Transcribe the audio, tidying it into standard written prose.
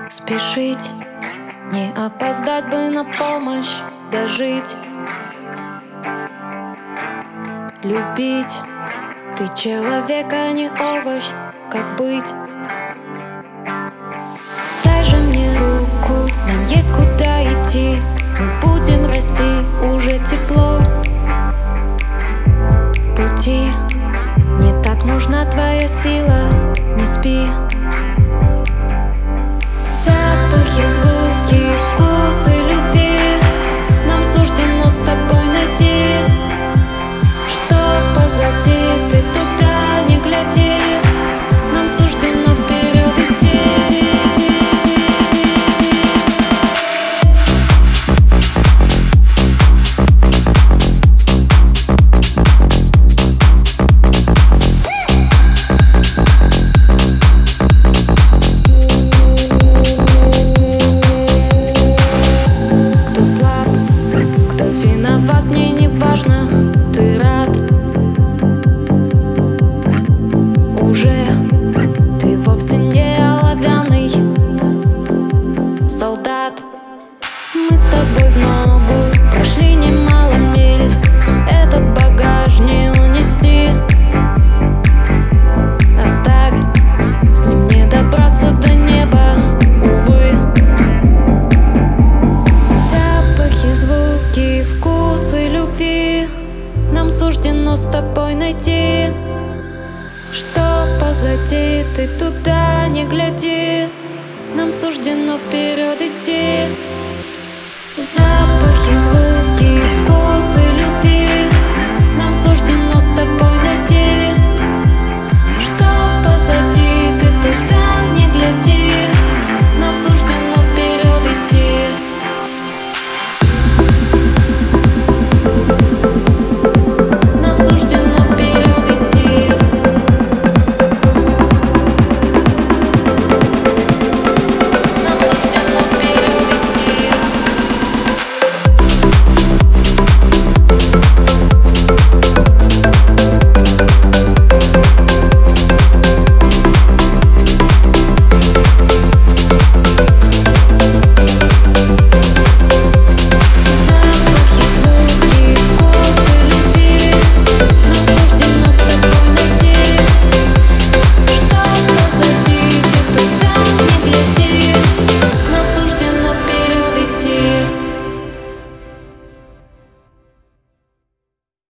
Спешить, не опоздать бы на помощь, дожить. Любить, ты человек, а не овощ, как быть? Дай же мне руку, нам есть куда идти. Мы будем расти, уже тепло в пути. Не так нужна твоя сила, не спи. Запахи, звуки, вкусы любви нам суждено с тобой найти. Что позади, ты туда не гляди. Нам суждено вперед идти. Мне не важно, ты рад уже. Ты вовсе не оловянный солдат. Мы с тобой в ногу прошли немало миль. Этот багаж не унести. Оставь, с ним не добраться до неба, увы. Запахи, звуки, вкусы любви нам суждено с тобой найти. Что позади, ты туда не гляди. Нам суждено вперед идти. Запахи, звуки.